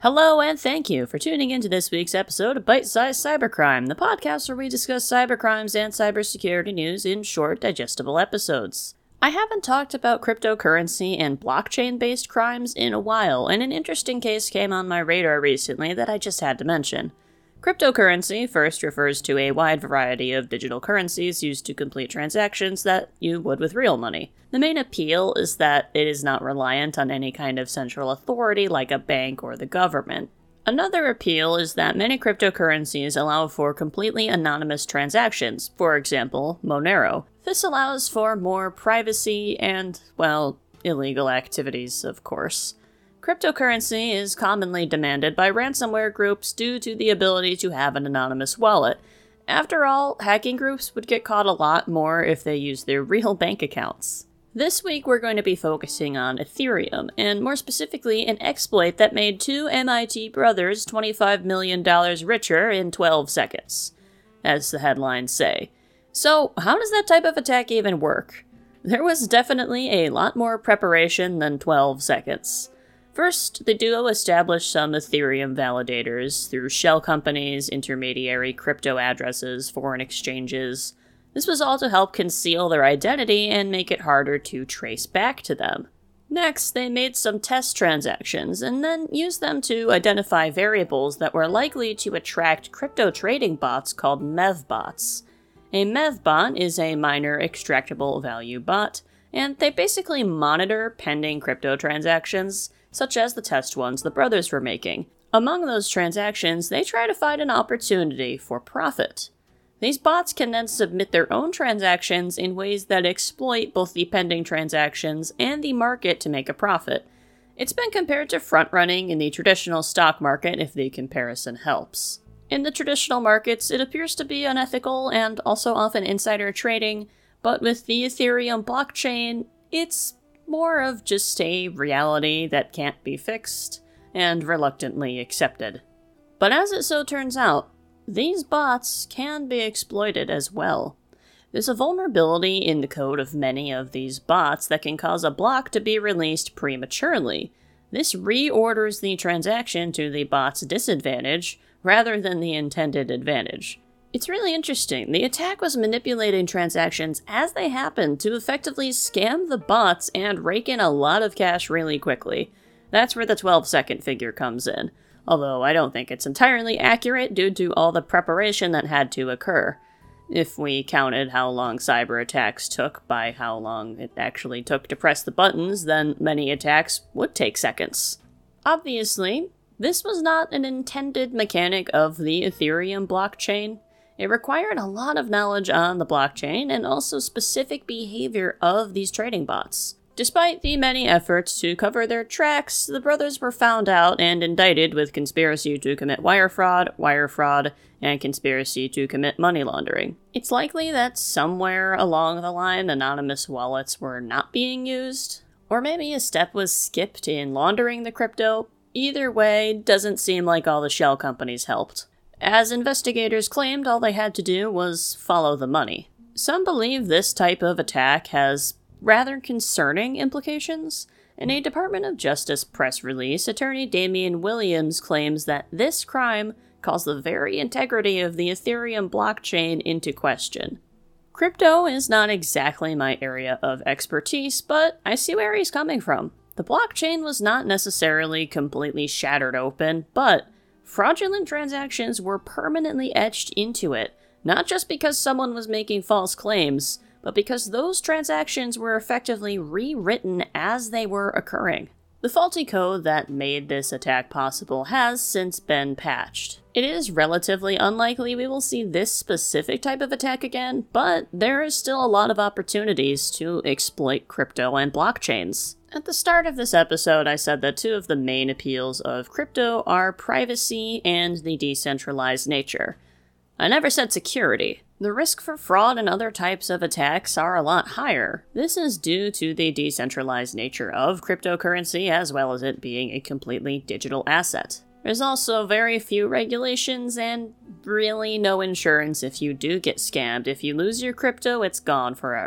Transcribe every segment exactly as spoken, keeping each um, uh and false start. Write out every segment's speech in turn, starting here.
Hello and thank you for tuning into this week's episode of Bite Size Cybercrime, the podcast where we discuss cybercrimes and cybersecurity news in short, digestible episodes. I haven't talked about cryptocurrency and blockchain-based crimes in a while, and an interesting case came on my radar recently that I just had to mention. Cryptocurrency first refers to a wide variety of digital currencies used to complete transactions that you would with real money. The main appeal is that it is not reliant on any kind of central authority like a bank or the government. Another appeal is that many cryptocurrencies allow for completely anonymous transactions, for example, Monero. This allows for more privacy and, well, illegal activities, of course. Cryptocurrency is commonly demanded by ransomware groups due to the ability to have an anonymous wallet. After all, hacking groups would get caught a lot more if they used their real bank accounts. This week we're going to be focusing on Ethereum, and more specifically an exploit that made two M I T brothers twenty-five million dollars richer in twelve seconds, as the headlines say. So, how does that type of attack even work? There was definitely a lot more preparation than twelve seconds. First, the duo established some Ethereum validators through shell companies, intermediary crypto addresses, foreign exchanges. This was all to help conceal their identity and make it harder to trace back to them. Next, they made some test transactions and then used them to identify variables that were likely to attract crypto trading bots called mevbots. A mevbot is a miner extractable value bot, and they basically monitor pending crypto transactions, such as the test ones the brothers were making. Among those transactions, they try to find an opportunity for profit. These bots can then submit their own transactions in ways that exploit both the pending transactions and the market to make a profit. It's been compared to front-running in the traditional stock market if the comparison helps. In the traditional markets, it appears to be unethical and also often insider trading, but with the Ethereum blockchain, it's more of just a reality that can't be fixed, and reluctantly accepted. But as it so turns out, these bots can be exploited as well. There's a vulnerability in the code of many of these bots that can cause a block to be released prematurely. This reorders the transaction to the bot's disadvantage, rather than the intended advantage. It's really interesting. The attack was manipulating transactions as they happened to effectively scam the bots and rake in a lot of cash really quickly. That's where the twelve second figure comes in, although I don't think it's entirely accurate due to all the preparation that had to occur. If we counted how long cyber attacks took by how long it actually took to press the buttons, then many attacks would take seconds. Obviously, this was not an intended mechanic of the Ethereum blockchain. It required a lot of knowledge on the blockchain and also specific behavior of these trading bots. Despite the many efforts to cover their tracks, the brothers were found out and indicted with conspiracy to commit wire fraud, wire fraud, and conspiracy to commit money laundering. It's likely that somewhere along the line anonymous wallets were not being used, or maybe a step was skipped in laundering the crypto. Either way, doesn't seem like all the shell companies helped. As investigators claimed, all they had to do was follow the money. Some believe this type of attack has rather concerning implications. In a Department of Justice press release, attorney Damian Williams claims that this crime calls the very integrity of the Ethereum blockchain into question. Crypto is not exactly my area of expertise, but I see where he's coming from. The blockchain was not necessarily completely shattered open, but fraudulent transactions were permanently etched into it, not just because someone was making false claims, but because those transactions were effectively rewritten as they were occurring. The faulty code that made this attack possible has since been patched. It is relatively unlikely we will see this specific type of attack again, but there is still a lot of opportunities to exploit crypto and blockchains. At the start of this episode, I said that two of the main appeals of crypto are privacy and the decentralized nature. I never said security. The risk for fraud and other types of attacks are a lot higher. This is due to the decentralized nature of cryptocurrency as well as it being a completely digital asset. There's also very few regulations and really no insurance if you do get scammed. If you lose your crypto, it's gone forever.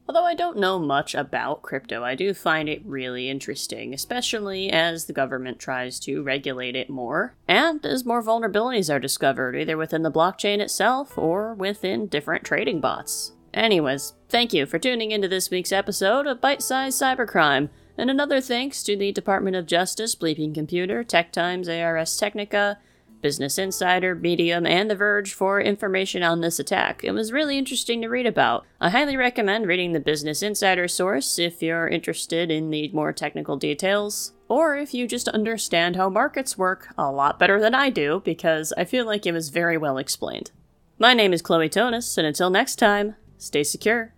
Although I don't know much about crypto, I do find it really interesting, especially as the government tries to regulate it more, and as more vulnerabilities are discovered, either within the blockchain itself or within different trading bots. Anyways, thank you for tuning into this week's episode of Bite-Size Cybercrime, and another thanks to the Department of Justice, Bleeping Computer, Tech Times, A R S Technica, Business Insider, Medium, and The Verge for information on this attack. It was really interesting to read about. I highly recommend reading the Business Insider source if you're interested in the more technical details, or if you just understand how markets work a lot better than I do, because I feel like it was very well explained. My name is Chloe Tonis, and until next time, stay secure.